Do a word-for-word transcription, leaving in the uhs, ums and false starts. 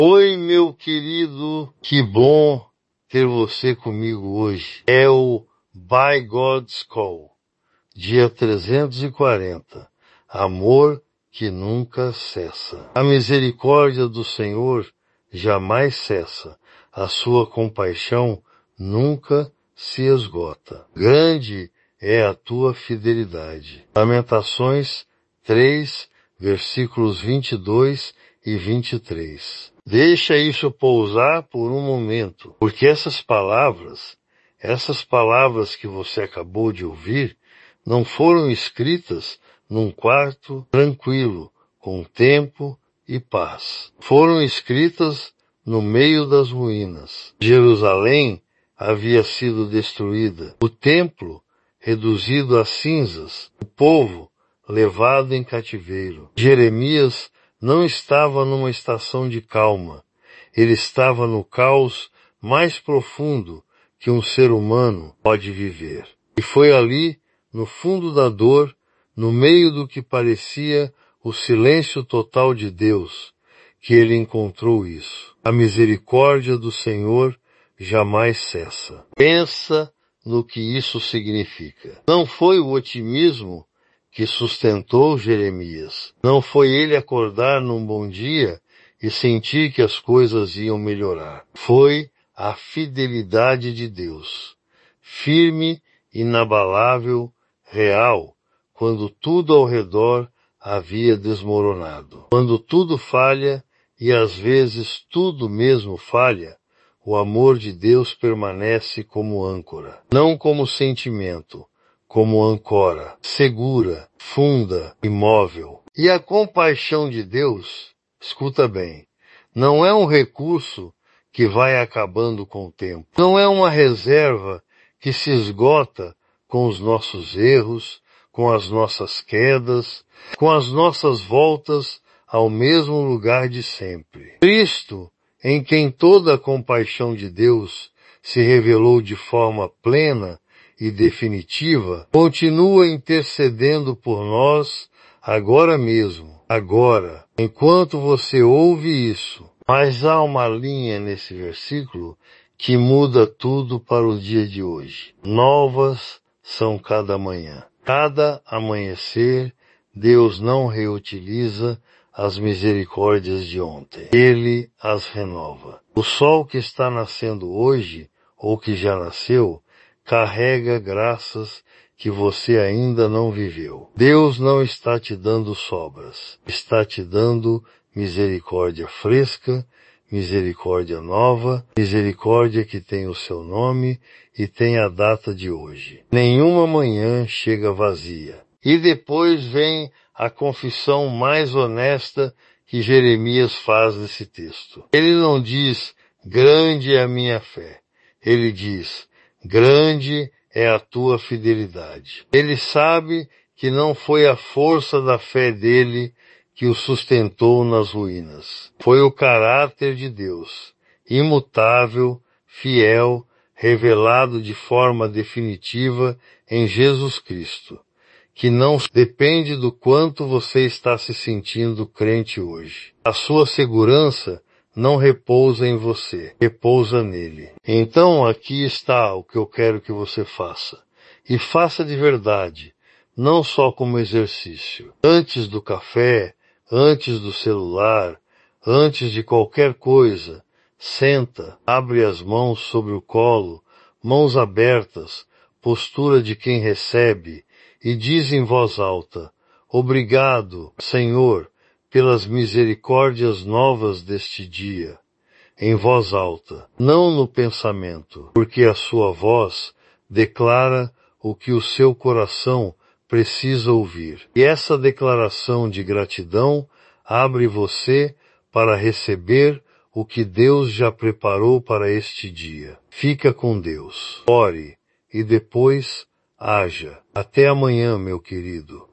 Oi, meu querido, que bom ter você comigo hoje. É o By God's Call, dia trezentos e quarenta. Amor que nunca cessa. A misericórdia do Senhor jamais cessa. A sua compaixão nunca se esgota. Grande é a tua fidelidade. Lamentações três, versículos vinte e dois e vinte e três. Deixa isso pousar por um momento, porque essas palavras, essas palavras que você acabou de ouvir, não foram escritas num quarto tranquilo, com tempo e paz. Foram escritas no meio das ruínas. Jerusalém havia sido destruída, o templo reduzido a cinzas, o povo levado em cativeiro. Jeremias não estava numa estação de calma. Ele estava no caos mais profundo que um ser humano pode viver. E foi ali, no fundo da dor, no meio do que parecia o silêncio total de Deus, que ele encontrou isso. A misericórdia do Senhor jamais cessa. Pensa no que isso significa. Não foi o otimismo que sustentou Jeremias. Não foi ele acordar num bom dia e sentir que as coisas iam melhorar. Foi a fidelidade de Deus, firme, inabalável, real, quando tudo ao redor havia desmoronado. Quando tudo falha, e às vezes tudo mesmo falha, o amor de Deus permanece como âncora, não como sentimento, como ancora, segura, funda, imóvel. E a compaixão de Deus, escuta bem, não é um recurso que vai acabando com o tempo. Não é uma reserva que se esgota com os nossos erros, com as nossas quedas, com as nossas voltas ao mesmo lugar de sempre. Cristo, em quem toda a compaixão de Deus se revelou de forma plena e definitiva, continua intercedendo por nós agora mesmo, agora, enquanto você ouve isso. Mas há uma linha nesse versículo que muda tudo para o dia de hoje. Novas são cada manhã. Cada amanhecer, Deus não reutiliza as misericórdias de ontem. Ele as renova. O sol que está nascendo hoje, ou que já nasceu, carrega graças que você ainda não viveu. Deus não está te dando sobras, está te dando misericórdia fresca, misericórdia nova, misericórdia que tem o seu nome e tem a data de hoje. Nenhuma manhã chega vazia. E depois vem a confissão mais honesta que Jeremias faz nesse texto. Ele não diz, grande é a minha fé. Ele diz, grande é a tua fidelidade. Ele sabe que não foi a força da fé dele que o sustentou nas ruínas. Foi o caráter de Deus, imutável, fiel, revelado de forma definitiva em Jesus Cristo, que não depende do quanto você está se sentindo crente hoje. A sua segurança não repousa em você, repousa nele. Então aqui está o que eu quero que você faça. E faça de verdade, não só como exercício. Antes do café, antes do celular, antes de qualquer coisa, senta, abre as mãos sobre o colo, mãos abertas, postura de quem recebe, e diz em voz alta, obrigado, Senhor, pelas misericórdias novas deste dia. Em voz alta, não no pensamento, porque a sua voz declara o que o seu coração precisa ouvir. E essa declaração de gratidão abre você para receber o que Deus já preparou para este dia. Fica com Deus. Ore e depois haja. Até amanhã, meu querido.